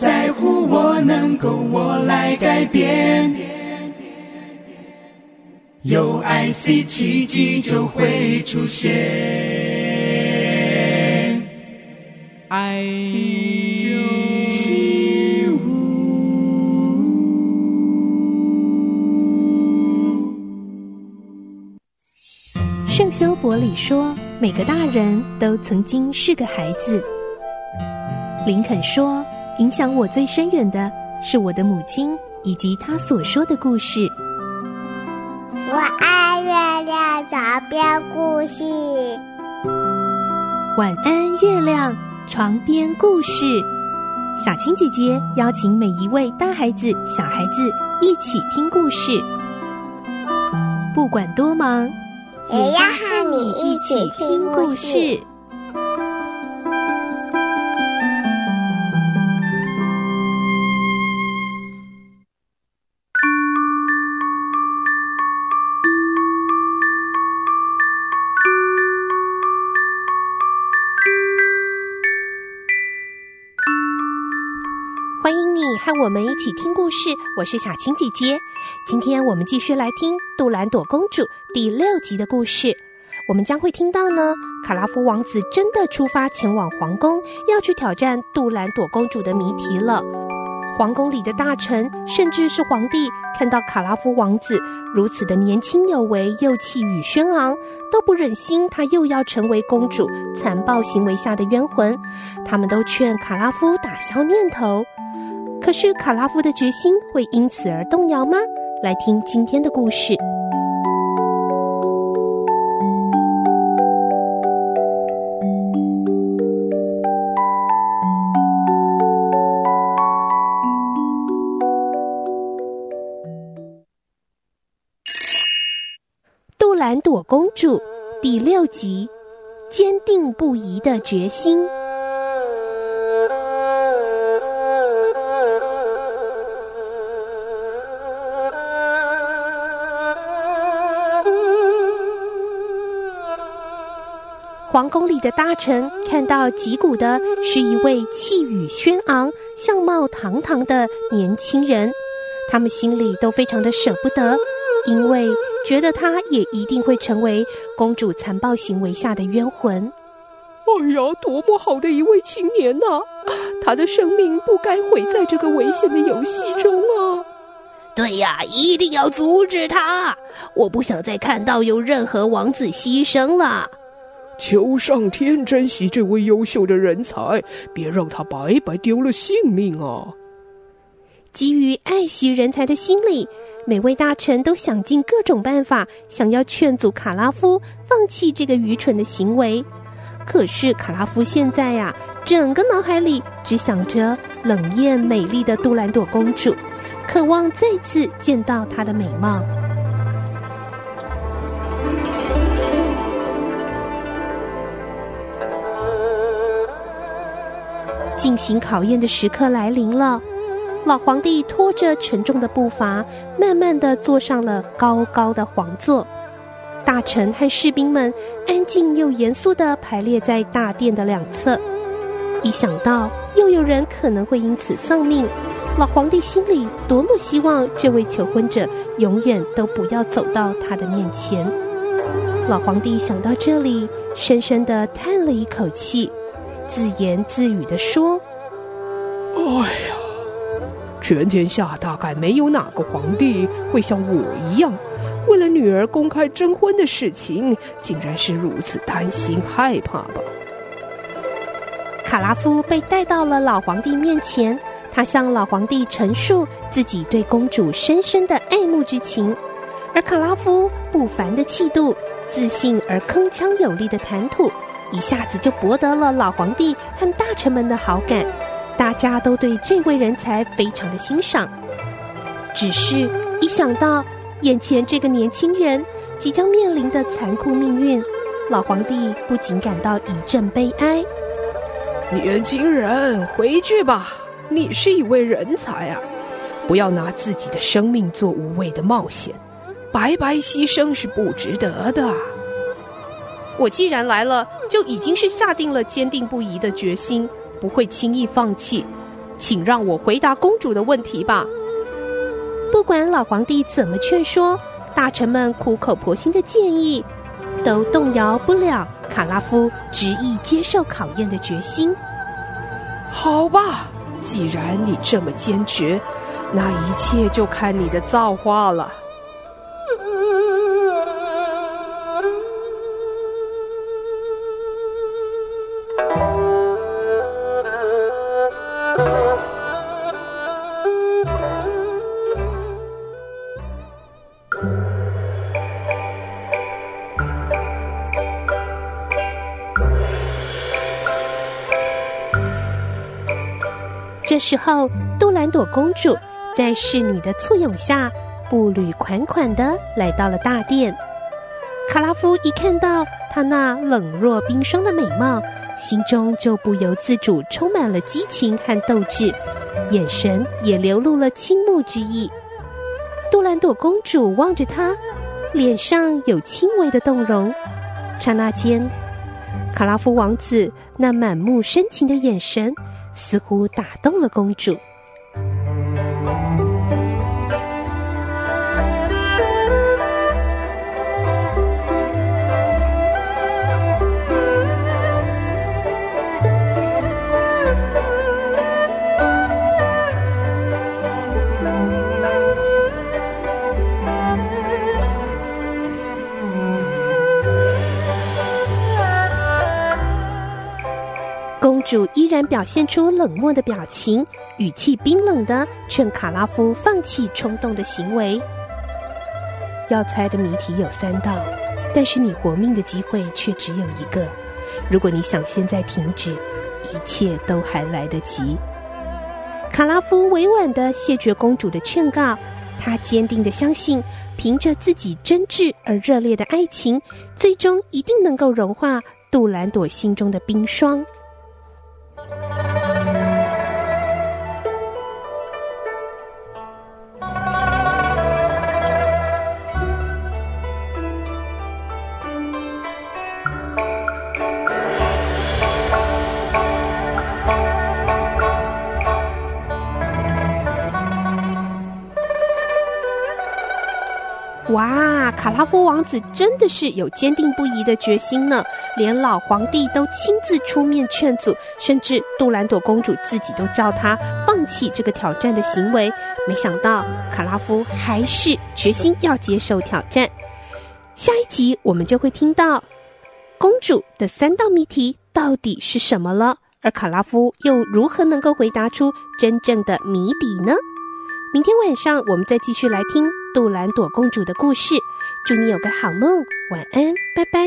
在乎，我能够，我来改变。有爱 C 奇迹就会出现。爱起舞。 圣修伯里说，每个大人都曾经是个孩子。林肯说，影响我最深远的是我的母亲以及她所说的故事。 我爱月亮床边故事。 晚安月亮床边故事，小青姐姐邀请每一位大孩子小孩子一起听故事，不管多忙也要和你一起听故事。 欢迎你和我们一起听故事，我是小青姐姐。今天我们继续来听杜兰朵公主第6集的故事。我们将会听到呢，卡拉夫王子真的出发前往皇宫，要去挑战杜兰朵公主的谜题了。皇宫里的大臣，甚至是皇帝，看到卡拉夫王子如此的年轻有为，又气宇轩昂，都不忍心他又要成为公主残暴行为下的冤魂。他们都劝卡拉夫打消念头。可是卡拉夫的决心会因此而动摇吗？来听今天的故事。杜兰朵公主第6集，坚定不移的决心。皇宫里的大臣看到击鼓的是一位气宇轩昂、相貌堂堂的年轻人，他们心里都非常的舍不得，因为觉得他也一定会成为公主残暴行为下的冤魂。哎呀，多么好的一位青年啊！他的生命不该毁在这个危险的游戏中啊！对呀，一定要阻止他！我不想再看到有任何王子牺牲了。 求上天珍惜这位优秀的人才，别让他白白丢了性命啊！ 基于爱惜人才的心理，每位大臣都想尽各种办法，想要劝阻卡拉夫放弃这个愚蠢的行为。可是卡拉夫现在啊，整个脑海里只想着冷艳美丽的杜兰朵公主，渴望再次见到她的美貌。进行考验的时刻来临了，老皇帝拖着沉重的步伐，慢慢地坐上了高高的皇座。大臣和士兵们安静又严肃地排列在大殿的两侧。一想到又有人可能会因此丧命，老皇帝心里多么希望这位求婚者永远都不要走到他的面前。老皇帝想到这里，深深地叹了一口气，自言自语地说： 哎呀，全天下大概没有哪个皇帝会像我一样，为了女儿公开征婚的事情，竟然是如此担心害怕吧。 卡拉夫被带到了老皇帝面前，他向老皇帝陈述自己对公主深深的爱慕之情，而卡拉夫不凡的气度、自信而铿锵有力的谈吐，一下子就博得了老皇帝和大臣们的好感，大家都对这位人才非常的欣赏。只是一想到眼前这个年轻人即将面临的残酷命运，老皇帝不禁感到一阵悲哀。 年轻人，回去吧，你是一位人才啊，不要拿自己的生命做无谓的冒险，白白牺牲是不值得的。 我既然来了，就已经是下定了坚定不移的决心，不会轻易放弃。 请让我回答公主的问题吧。不管老皇帝怎么劝说，大臣们苦口婆心的建议，都动摇不了卡拉夫执意接受考验的决心。 好吧，既然你这么坚决，那一切就看你的造化了。 这时候，杜兰朵公主在侍女的簇拥下，步履款款地来到了大殿。卡拉夫一看到她那冷若冰霜的美貌，心中就不由自主充满了激情和斗志，眼神也流露了倾慕之意。杜兰朵公主望着他，脸上有轻微的动容。刹那间，卡拉夫王子那满目深情的眼神似乎打动了公主。公主依然表现出冷漠的表情，语气冰冷地劝卡拉夫放弃冲动的行为。要猜的谜题有3道，但是你活命的机会却只有1个。如果你想现在停止，一切都还来得及。卡拉夫委婉地谢绝公主的劝告，他坚定地相信，凭着自己真挚而热烈的爱情，最终一定能够融化杜兰朵心中的冰霜。哇，卡拉夫王子真的是有坚定不移的决心呢，连老皇帝都亲自出面劝阻，甚至杜兰朵公主自己都叫他放弃这个挑战的行为。没想到卡拉夫还是决心要接受挑战。下一集我们就会听到公主的3道谜题到底是什么了，而卡拉夫又如何能够回答出真正的谜底呢？明天晚上我们再继续来听杜兰朵公主的故事。祝你有个好梦，晚安，拜拜。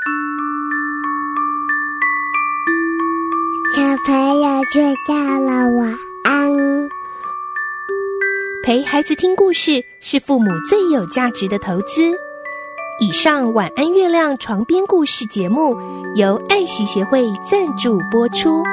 小朋友睡觉了，晚安。 陪孩子听故事是父母最有价值的投资。以上晚安月亮床边故事节目由爱惜协会赞助播出。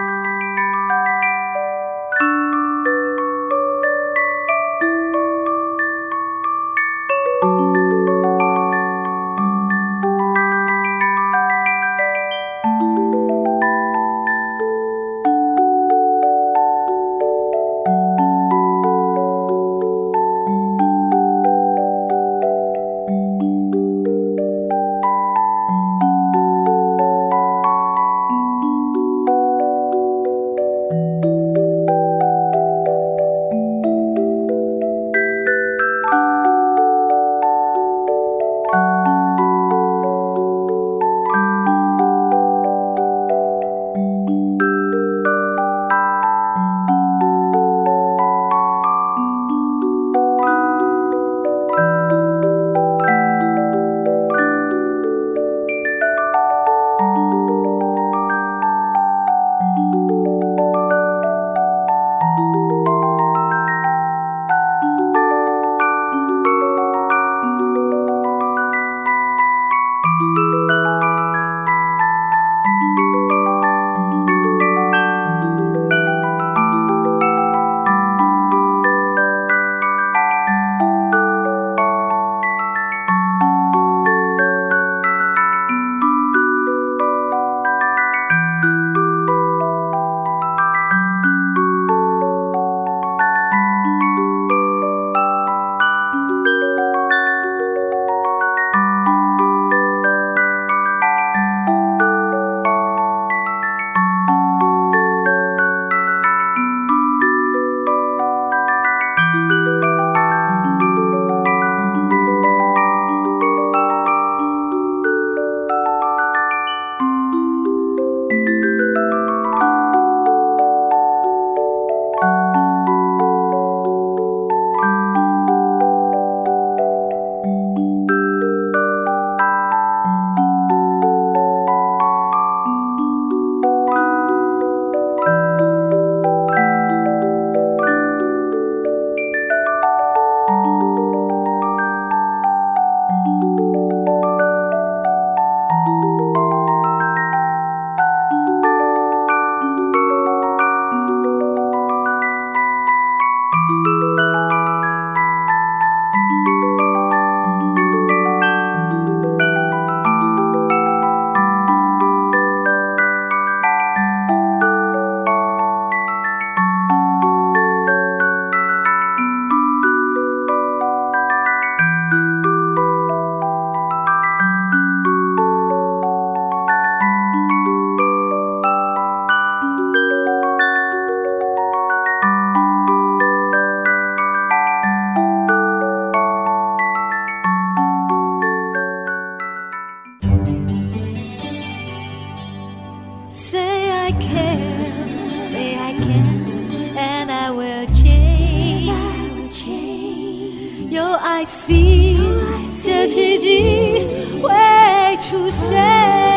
I see， 这奇迹会出现。